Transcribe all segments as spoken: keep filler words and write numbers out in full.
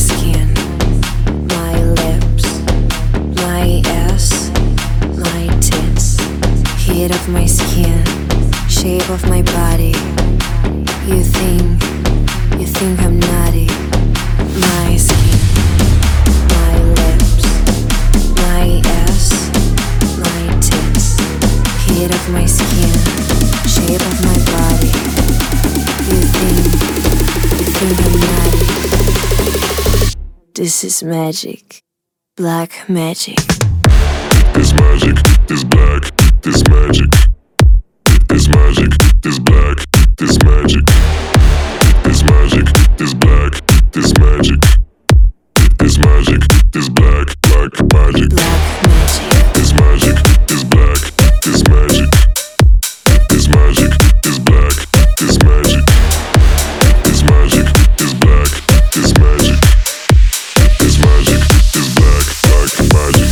skin, my lips, my ass, my tits, heat of my skin, shape of my body. You think, you think I'm naughty. My skin, my lips, my ass, my tits, heat of my skin, shape of my body. You think, you think I'm naughty. This is magic, black magic. This magic, this black, this magic. This magic, this black, this magic. This magic, this black, this magic. This magic, this black, black magic. Black magic. This magic, this black, this magic. This magic, this black, this magic. This magic, this black, this magic. This magic, this black, black magic.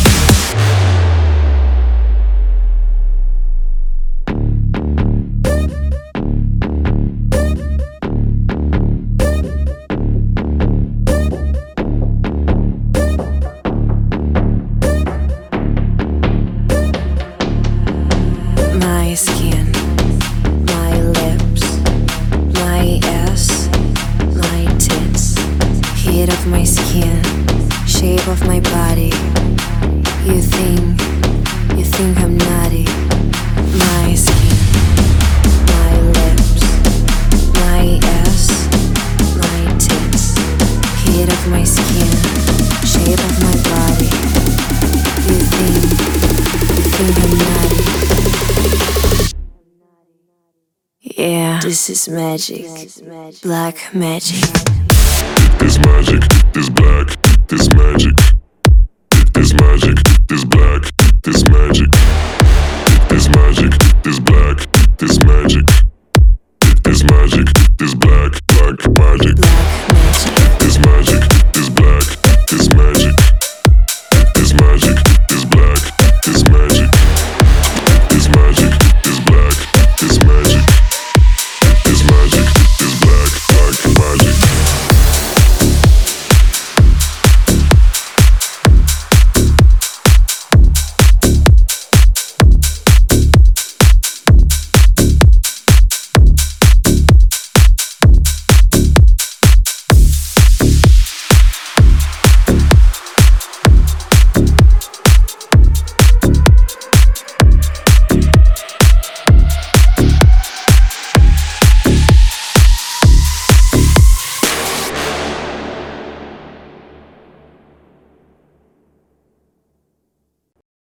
My skin, my lips, my ass, my tits, heat of my skin, shape of my body. You think, you think I'm naughty. My skin, my lips, my ass, my tits, heat of my skin, shape of my body. You think, you think I'm naughty. Yeah, this is magic, black magic. This magic,